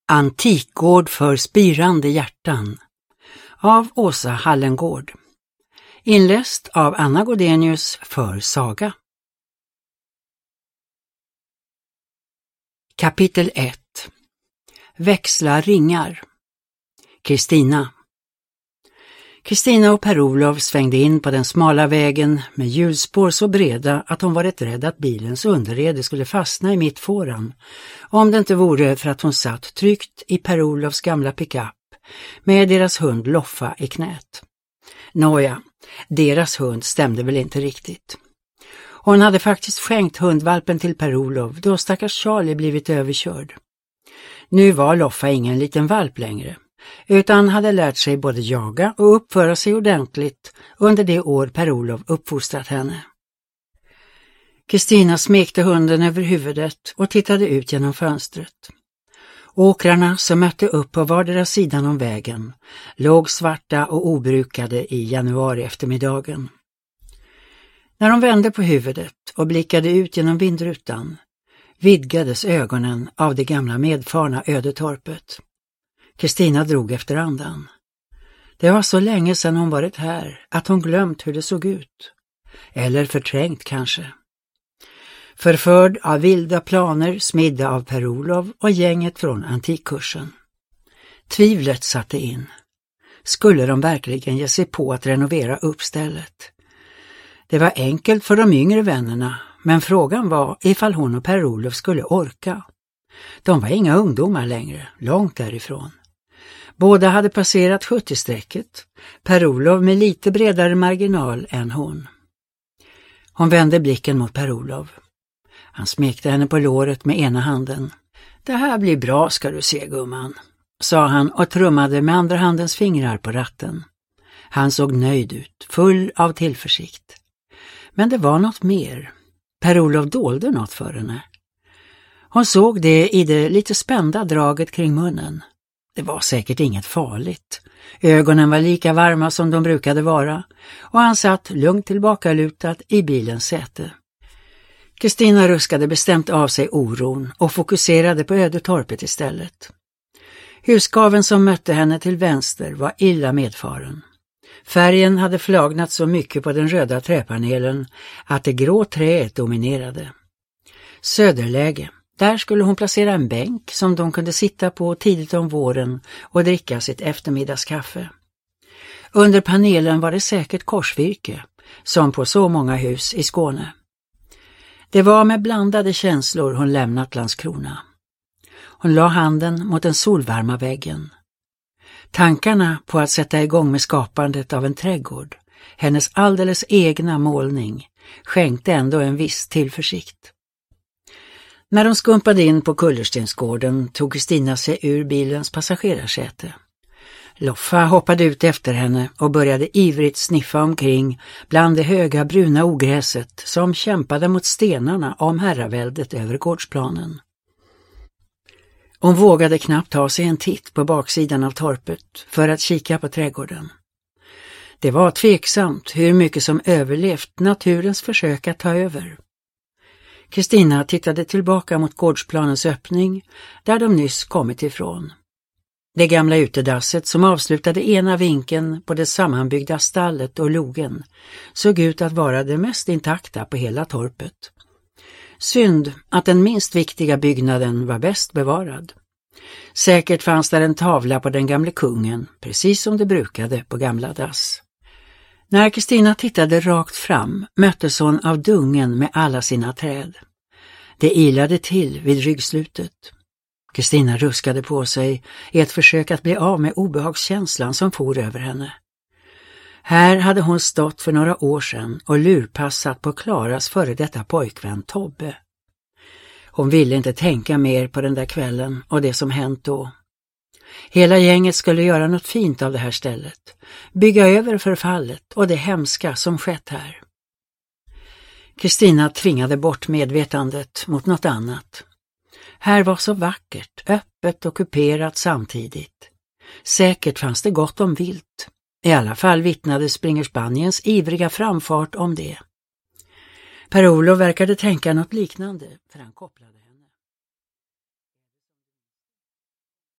Antikgård för spirande hjärtan av Åsa Hallengård. Inläst av Anna Godenius för Saga. Kapitel 1. Växla ringar. Kristina och Per-Olof svängde in på den smala vägen med hjulspår så breda att hon varit rädd att bilens underrede skulle fastna i mittfåran, om det inte vore för att hon satt tryggt i Per-Olofs gamla pickup med deras hund Loffa i knät. Nåja, deras hund stämde väl inte riktigt. Hon hade faktiskt skänkt hundvalpen till Per-Olof då stackars Charlie blivit överkörd. Nu var Loffa ingen liten valp längre, utan hade lärt sig både jaga och uppföra sig ordentligt under det år Per-Olof uppfostrat henne. Kristina smekte hunden över huvudet och tittade ut genom fönstret. Åkrarna som mötte upp på vardera sidan om vägen låg svarta och obrukade i januari eftermiddagen. När hon vände på huvudet och blickade ut genom vindrutan vidgades ögonen av det gamla medfarna ödetorpet. Kristina drog efter andan. Det var så länge sedan hon varit här att hon glömt hur det såg ut. Eller förträngt kanske. Förförd av vilda planer smidda av Per-Olof och gänget från antikkursen. Tvivlet satte in. Skulle de verkligen ge sig på att renovera uppstället? Det var enkelt för de yngre vännerna, men frågan var ifall hon och Per-Olof skulle orka. De var inga ungdomar längre, långt därifrån. Båda hade passerat 70-strecket, Per-Olof med lite bredare marginal än hon. Hon vände blicken mot Per-Olof. Han smekte henne på låret med ena handen. Det här blir bra ska du se, gumman, sa han och trummade med andra handens fingrar på ratten. Han såg nöjd ut, full av tillförsikt. Men det var något mer. Per-Olof dolde något för henne. Hon såg det i det lite spända draget kring munnen. Det var säkert inget farligt. Ögonen var lika varma som de brukade vara och han satt lugnt tillbakalutad i bilens säte. Kristina ruskade bestämt av sig oron och fokuserade på ödetorpet istället. Husgaven som mötte henne till vänster var illa medfaren. Färgen hade flagnat så mycket på den röda träpanelen att det grå träet dominerade. Söderläge. Där skulle hon placera en bänk som de kunde sitta på tidigt om våren och dricka sitt eftermiddagskaffe. Under panelen var det säkert korsvirke, som på så många hus i Skåne. Det var med blandade känslor hon lämnat Landskrona. Hon la handen mot den solvarma väggen. Tankarna på att sätta igång med skapandet av en trädgård, hennes alldeles egna målning, skänkte ändå en viss tillförsikt. När de skumpade in på Kullerstensgården tog Kristina sig ur bilens passagerarsäte. Loffa hoppade ut efter henne och började ivrigt sniffa omkring bland det höga bruna ogräset som kämpade mot stenarna om herraväldet över gårdsplanen. Hon vågade knappt ta sig en titt på baksidan av torpet för att kika på trädgården. Det var tveksamt hur mycket som överlevt naturens försök att ta över. Kristina tittade tillbaka mot gårdsplanens öppning där de nyss kommit ifrån. Det gamla utedasset som avslutade ena vinkeln på det sammanbyggda stallet och logen såg ut att vara det mest intakta på hela torpet. Synd att den minst viktiga byggnaden var bäst bevarad. Säkert fanns där en tavla på den gamle kungen, precis som det brukade på gamla dass. När Kristina tittade rakt fram möttes hon av dungen med alla sina träd. Det ilade till vid ryggslutet. Kristina ruskade på sig i ett försök att bli av med obehagskänslan som for över henne. Här hade hon stått för några år sedan och lurpassat på Klaras före detta pojkvän Tobbe. Hon ville inte tänka mer på den där kvällen och det som hänt då. Hela gänget skulle göra något fint av det här stället, bygga över förfallet och det hemska som skett här. Kristina tvingade bort medvetandet mot något annat. Här var så vackert, öppet och kuperat samtidigt. Säkert fanns det gott om vilt. I alla fall vittnade Springerspaniens ivriga framfart om det. Per-Olof verkade tänka något liknande, för han kopplade